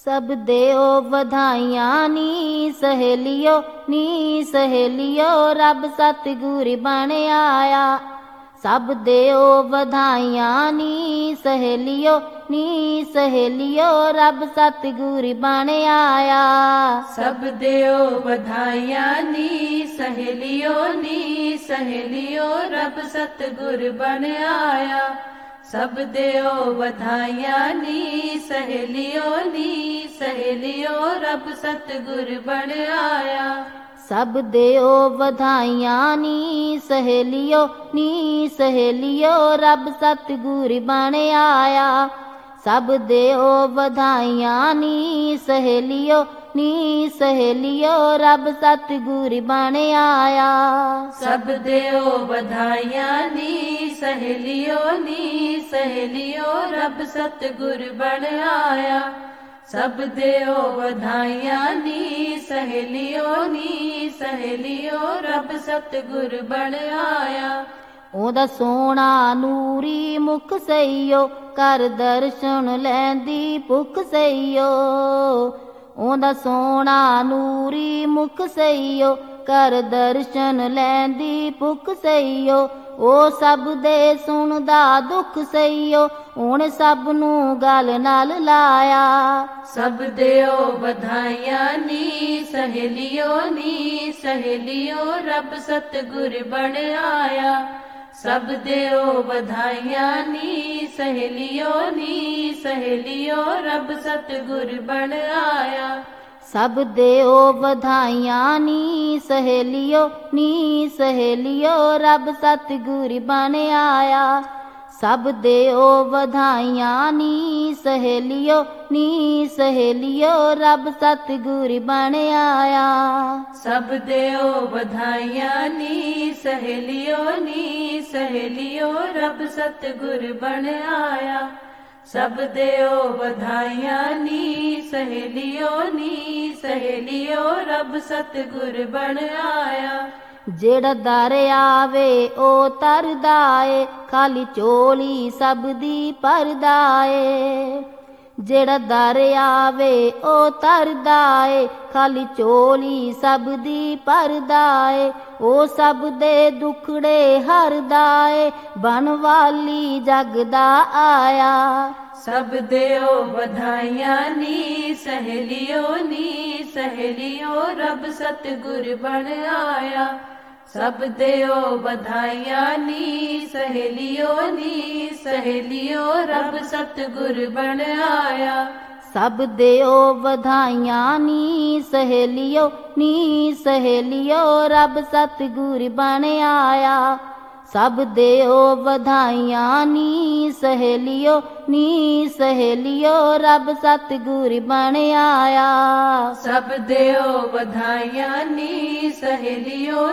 सब देओ ਵਧਾਈਆਂ ਨੀ ਸਹੇਲਿਓ ਰੱਬ ਸਤਿਗੁਰ ਬਣ ਆਇਆ। सब देओ ਵਧਾਈਆਂ ਨੀ ਸਹੇਲਿਓ ਰੱਬ ਸਤਿਗੁਰ ਬਣ ਆਇਆ। सब देओ ਵਧਾਈਆਂ ਨੀ ਸਹੇਲਿਓ ਰੱਬ ਸਤਿਗੁਰ ਬਣ ਆਇਆ। सब देओ ਵਧਾਈਆਂ ਨੀ ਸਹੇਲਿਓ ਰੱਬ ਸਤਿਗੁਰ ਬਣ ਆਇਆ। सब देओ ਵਧਾਈਆਂ ਨੀ ਸਹੇਲਿਓ ਰੱਬ ਸਤਿਗੁਰ ਬਣ ਆਇਆ। सब देओ ਵਧਾਈਆਂ ਨੀ ਸਹੇਲਿਓ ਰੱਬ ਸਤਿਗੁਰ ਬਣ ਆਇਆ। सब देओ ਵਧਾਈਆਂ ਨੀ ਸਹੇਲਿਓ ਰੱਬ ਸਤਿਗੁਰ ਬਣ ਆਇਆ। सब देओ ਵਧਾਈਆਂ ਨੀ ਸਹੇਲਿਓ ਰੱਬ ਸਤਿਗੁਰ ਬਣ ਆਇਆ। ਉਹਦਾ ਸੋਹਣਾ ਨੂਰੀ ਮੁਖ ਸਈਓ ਕਰ ਦਰਸ਼ਨ ਲੈਂਦੀ ਭੁੱਖ ਸਈਓ। ਉਹਦਾ ਸੋਹਣਾ ਨੂਰੀ ਮੁਖ ਸਈਓ ਕਰ ਦਰਸ਼ਨ ਲੈਂਦੀ ਭੁੱਖ ਸਈਓ। ਉਹ ਸਭ ਦੇ ਸੁਣਦਾ ਦੁੱਖ ਸਈਓ ਉਹਨੇ ਸਭ ਨੂੰ ਗਲ ਨਾਲ ਲਾਇਆ। सब देओ ਵਧਾਈਆਂ ਨੀ ਸਹੇਲਿਓ ਰੱਬ ਸਤਿਗੁਰ ਬਣ ਆਇਆ। सब देओ ਵਧਾਈਆਂ ਨੀ ਸਹੇਲਿਓ ਰੱਬ ਸਤਿਗੁਰ ਬਣ ਆਇਆ। सब देओ ਵਧਾਈਆਂ ਨੀ ਸਹੇਲਿਓ ਰੱਬ ਸਤਿਗੁਰ ਬਣ ਆਇਆ। सब देओ ਵਧਾਈਆਂ ਨੀ ਸਹੇਲਿਓ ਰੱਬ ਸਤਿਗੁਰ ਬਣ ਆਇਆ। सब देओ ਵਧਾਈਆਂ ਨੀ ਸਹੇਲਿਓ ਰੱਬ ਸਤਿਗੁਰ ਬਣ ਆਇਆ। सब देओ ਵਧਾਈਆਂ ਨੀ ਸਹੇਲਿਓ ਰੱਬ ਸਤਿਗੁਰ ਬਣ ਆਇਆ। ਜਿਹੜਾ ਦਰ ਆਵੇ ਉਹ ਤਰਦਾ ਏ ਖਾਲੀ ਝੋਲੀ ਸਭ ਦੀ ਭਰਦਾ ਏ। ਜਿਹੜਾ ਦਰ ਆਵੇ ਉਹ ਤਰਦਾ ਏ ਖਾਲੀ ਝੋਲੀ ਸਭ ਦੀ ਭਰਦਾ ਏ। ਉਹ ਸਭ ਦੇ ਦੁਖੜੇ ਹਰਦਾ ਏ ਬਣਵਾਲੀ ਜਗ ਦਾ ਆਇਆ। सब देओ ਵਧਾਈਆਂ ਨੀ ਸਹੇਲਿਓ ਰੱਬ ਸਤਿਗੁਰ ਬਣ ਆਇਆ। सब देओ ਵਧਾਈਆਂ ਨੀ ਸਹੇਲਿਓ ਰੱਬ ਸਤਿਗੁਰ ਬਣ ਆਇਆ। सब देओ ਵਧਾਈਆਂ ਨੀ ਸਹੇਲਿਓ ਰੱਬ ਸਤਿਗੁਰ ਬਣ ਆਇਆ। सब देओ ਵਧਾਈਆਂ ਨੀ ਸਹੇਲਿਓ ਰੱਬ ਸਤਿਗੁਰ ਬਣ ਆਇਆ। सब देओ ਵਧਾਈਆਂ ਨੀ ਸਹੇਲਿਓ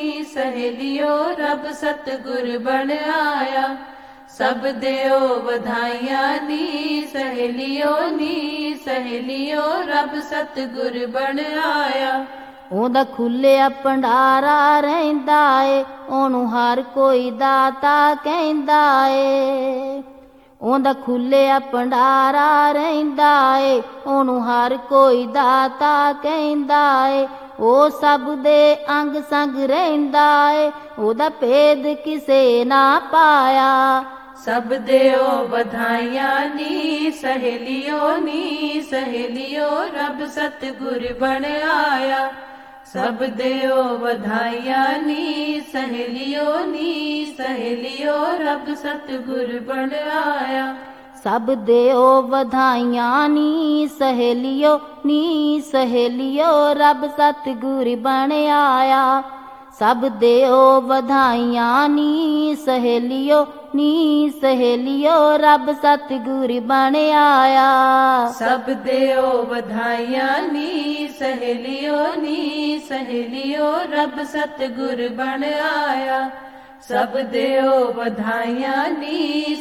ਰੱਬ ਸਤਿਗੁਰ ਬਣ ਆਇਆ। सब देओ ਵਧਾਈਆਂ ਨੀ ਸਹੇਲਿਓ ਰੱਬ ਸਤਿਗੁਰ ਬਣ ਆਇਆ। ਉਹਦਾ ਖੁੱਲਿਆ ਭੰਡਾਰਾ ਰਹਿੰਦਾ ਏ ਉਹਨੂੰ ਹਰ ਕੋਈ ਦਾਤਾ ਕਹਿੰਦਾ ਏ। ਉਹਦਾ ਖੁੱਲਿਆ ਭੰਡਾਰਾ ਰਹਿੰਦਾ ਏ ਉਹਨੂੰ ਹਰ ਕੋਈ ਦਾਤਾ ਕਹਿੰਦਾ ਏ। ਉਹ ਸਭ ਦੇ ਅੰਗ ਸੰਗ ਰਹਿੰਦਾ ਏ ਉਹਦਾ ਭੇਦ ਕਿਸੇ ਨਾ ਪਾਇਆ। सब देओ ਵਧਾਈਆਂ ਨੀ ਸਹੇਲਿਓ ਰੱਬ ਸਤਿਗੁਰ ਬਣ ਆਇਆ। सब देओ ਵਧਾਈਆਂ ਨੀ ਸਹੇਲਿਓ ਰੱਬ ਸਤਿਗੁਰ ਬਣ ਆਇਆ। सब देओ ਵਧਾਈਆਂ ਨੀ ਸਹੇਲਿਓ ਰੱਬ ਸਤਿਗੁਰ ਬਣ ਆਇਆ। सब देओ ਵਧਾਈਆਂ ਨੀ ਸਹੇਲਿਓ ਰੱਬ ਸਤਿਗੁਰ ਬਣ ਆਇਆ। सब देओ ਵਧਾਈਆਂ ਨੀ ਸਹੇਲਿਓ ਰੱਬ ਸਤਿਗੁਰ ਬਣ ਆਇਆ। सब देओ ਵਧਾਈਆਂ ਨੀ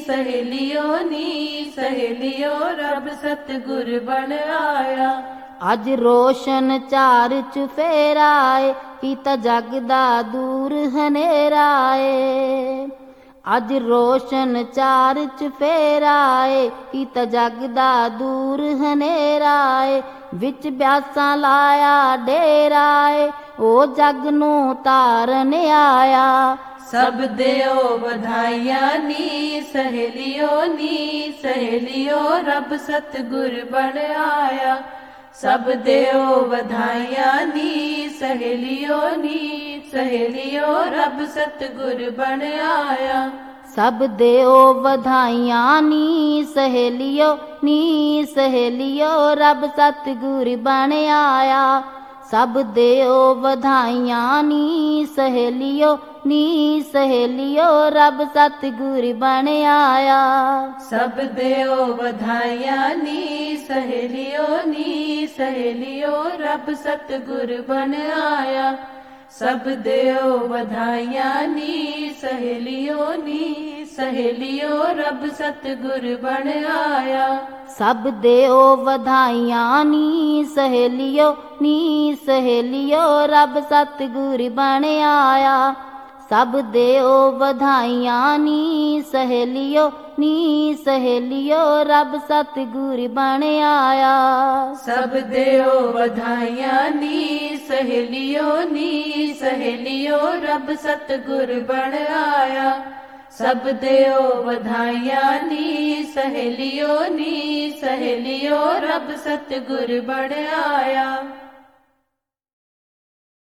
ਸਹੇਲਿਓ ਰੱਬ ਸਤਿਗੁਰ ਬਣ ਆਇਆ। ਅੱਜ ਰੋਸ਼ਨ ਚਾਰ ਚੁਫੇਰਾ ਏ ਕੀਤਾ ਜਗ ਦਾ ਦੂਰ ਹਨੇਰਾ ਏ। ਅੱਜ ਰੋਸ਼ਨ ਚਾਰ ਚੁਫੇਰਾ ਏ, ਕੀਤਾ ਜਗ ਦਾ ਦੂਰ ਹਨੇਰਾ ਏ। ਵਿੱਚ ਬਿਆਸਾਂ ਲਾਇਆ ਡੇਰਾ ਏ, ਉਹ ਜਗ ਨੂੰ ਤਾਰਨ ਆਇਆ। ਸਭ ਦਿਓ ਵਧਾਈਆਂ ਨੀ ਸਹੇਲਿਓ ਨੀ ਸਹੇਲਿਓ, ਰੱਬ ਸਤਿਗੁਰ ਬਣ ਆਇਆ। ਸਭ ਦਿਓ ਵਧਾਈਆਂ ਨੀ ਸਹੇਲਿਓ ਨੀ ਸਹੇਲਿਓ, ਰੱਬ ਸਤਿਗੁਰ ਬਣ ਆਇਆ। ਸਭ ਦਿਓ ਵਧਾਈਆਂ ਨੀ ਸਹੇਲਿਓ ਨੀ ਸਹੇਲਿਓ, ਰੱਬ ਸਤਿਗੁਰ ਬਣ ਆਇਆ। ਸਭ ਦਿਓ ਵਧਾਈਆਂ ਨੀ ਸਹੇਲਿਓ ਨੀ ਸਹੇਲਿਓ, ਰੱਬ ਸਤਿਗੁਰ ਬਣ ਆਇਆ। ਸਭ ਦਿਓ ਵਧਾਈਆਂ ਨੀ ਸਹੇਲਿਓ ਨੀ ਸਹੇਲਿਓ, ਰੱਬ ਸਤਿਗੁਰ ਬਣ ਆਇਆ। ਸਭ ਦਿਓ ਵਧਾਈਆਂ ਨੀ ਸਹੇਲਿਓ ਨੀ ਸਹੇਲਿਓ, ਰੱਬ ਸਤਿਗੁਰ ਬਣ ਆਇਆ। ਸਭ ਦਿਓ ਵਧਾਈਆਂ ਨੀ ਸਹੇਲਿਓ ਨੀ ਸਹੇਲਿਓ, ਰੱਬ ਸਤਿਗੁਰ ਬਣ ਆਇਆ। ਸਭ ਦਿਓ ਵਧਾਈਆਂ ਨੀ ਸਹੇਲਿਓ ਨੀ ਸਹੇਲਿਓ, ਰੱਬ ਸਤਿਗੁਰ ਬਣ ਆਇਆ। ਸਭ ਦਿਓ ਵਧਾਈਆਂ ਨੀ ਸਹੇਲਿਓ ਨੀ ਸਹੇਲਿਓ, ਰੱਬ ਸਤਿਗੁਰ ਬਣ ਆਇਆ। ਸਭ ਦਿਓ ਵਧਾਈਆਂ ਨੀ ਸਹੇਲਿਓ ਨੀ ਸਹੇਲਿਓ, ਰੱਬ ਸਤਿਗੁਰ ਬਣ ਆਇਆ।